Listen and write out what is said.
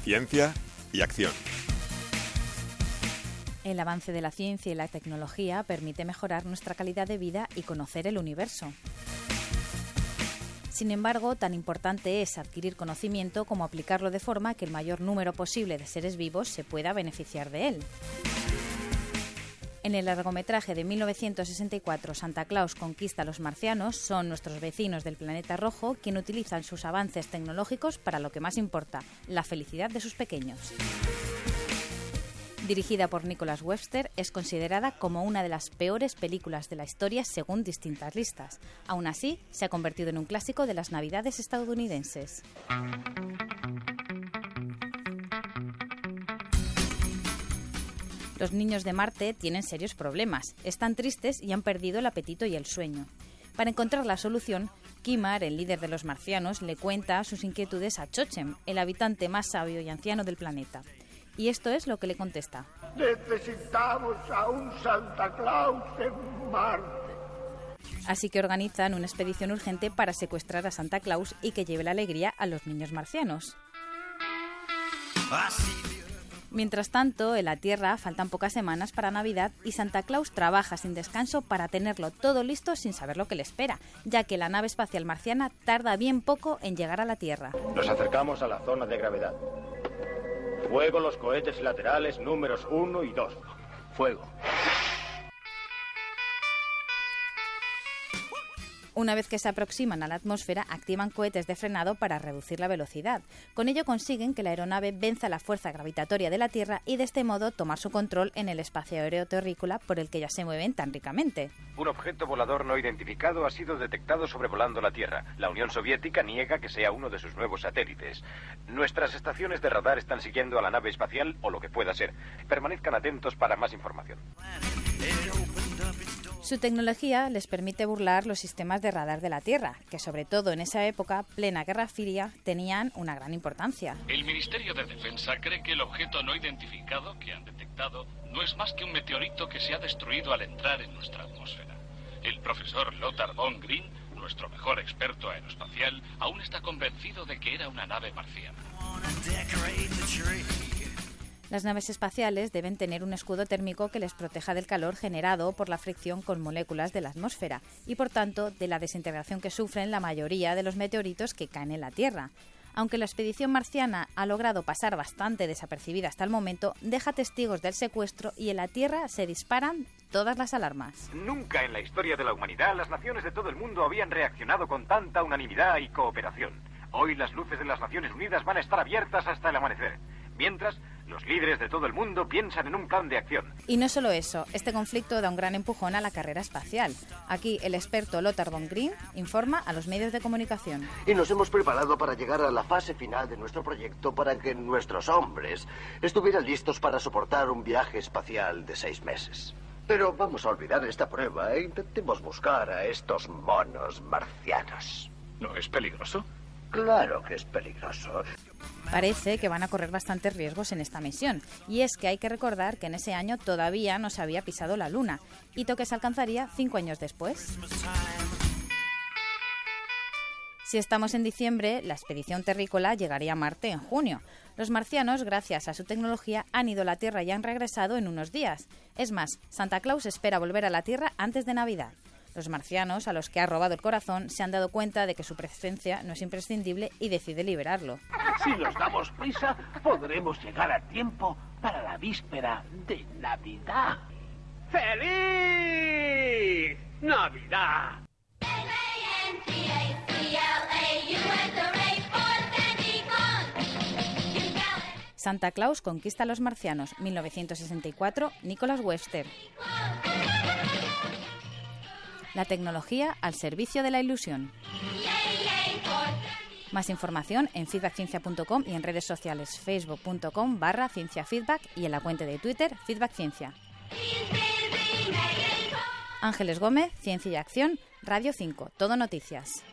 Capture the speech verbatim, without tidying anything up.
Ciencia y acción. El avance de la ciencia y la tecnología permite mejorar nuestra calidad de vida y conocer el universo. Sin embargo, tan importante es adquirir conocimiento como aplicarlo de forma que el mayor número posible de seres vivos se pueda beneficiar de él. En el largometraje de mil novecientos sesenta y cuatro, Santa Claus conquista a los marcianos, son nuestros vecinos del planeta rojo quienes utilizan sus avances tecnológicos para lo que más importa, la felicidad de sus pequeños. Dirigida por Nicholas Webster, es considerada como una de las peores películas de la historia según distintas listas. Aún así, se ha convertido en un clásico de las Navidades estadounidenses. Los niños de Marte tienen serios problemas, están tristes y han perdido el apetito y el sueño. Para encontrar la solución, Kimar, el líder de los marcianos, le cuenta sus inquietudes a Chochem, el habitante más sabio y anciano del planeta. Y esto es lo que le contesta. Necesitamos a un Santa Claus en Marte. Así que organizan una expedición urgente para secuestrar a Santa Claus y que lleve la alegría a los niños marcianos. Mientras tanto, en la Tierra faltan pocas semanas para Navidad y Santa Claus trabaja sin descanso para tenerlo todo listo sin saber lo que le espera, ya que la nave espacial marciana tarda bien poco en llegar a la Tierra. Nos acercamos a la zona de gravedad. Fuego los cohetes laterales números uno y dos. Fuego. Una vez que se aproximan a la atmósfera, activan cohetes de frenado para reducir la velocidad. Con ello consiguen que la aeronave venza la fuerza gravitatoria de la Tierra y de este modo tomar su control en el espacio aéreo terrícola por el que ya se mueven tan ricamente. Un objeto volador no identificado ha sido detectado sobrevolando la Tierra. La Unión Soviética niega que sea uno de sus nuevos satélites. Nuestras estaciones de radar están siguiendo a la nave espacial o lo que pueda ser. Permanezcan atentos para más información. Su tecnología les permite burlar los sistemas de radar de la Tierra, que sobre todo en esa época, plena Guerra Fría, tenían una gran importancia. El Ministerio de Defensa cree que el objeto no identificado que han detectado no es más que un meteorito que se ha destruido al entrar en nuestra atmósfera. El profesor Lothar von Green, nuestro mejor experto aeroespacial, aún está convencido de que era una nave marciana. Las naves espaciales deben tener un escudo térmico que les proteja del calor generado por la fricción con moléculas de la atmósfera y, por tanto, de la desintegración que sufren la mayoría de los meteoritos que caen en la Tierra. Aunque la expedición marciana ha logrado pasar bastante desapercibida hasta el momento, deja testigos del secuestro y en la Tierra se disparan todas las alarmas. Nunca en la historia de la humanidad las naciones de todo el mundo habían reaccionado con tanta unanimidad y cooperación. Hoy las luces de las Naciones Unidas van a estar abiertas hasta el amanecer. Mientras, los líderes de todo el mundo piensan en un plan de acción. Y no solo eso, este conflicto da un gran empujón a la carrera espacial. Aquí el experto Lothar von Green informa a los medios de comunicación. Y nos hemos preparado para llegar a la fase final de nuestro proyecto para que nuestros hombres estuvieran listos para soportar un viaje espacial de seis meses. Pero vamos a olvidar esta prueba e intentemos buscar a estos monos marcianos. ¿No es peligroso? Claro que es peligroso. Parece que van a correr bastantes riesgos en esta misión, y es que hay que recordar que en ese año todavía no se había pisado la Luna, hito que se alcanzaría cinco años después. Si estamos en diciembre, la expedición terrícola llegaría a Marte en junio. Los marcianos, gracias a su tecnología, han ido a la Tierra y han regresado en unos días. Es más, Santa Claus espera volver a la Tierra antes de Navidad. Los marcianos, a los que ha robado el corazón, se han dado cuenta de que su presencia no es imprescindible y deciden liberarlo. Si nos damos prisa, podremos llegar a tiempo para la víspera de Navidad. ¡Feliz Navidad! Santa Claus conquista a los marcianos, mil novecientos sesenta y cuatro, Nicholas Webster. La tecnología al servicio de la ilusión. Más información en feedback ciencia punto com y en redes sociales facebook punto com barra cienciafeedback y en la cuenta de Twitter feedbackciencia. Ángeles Gómez, Ciencia y Acción, Radio cinco, Todo Noticias.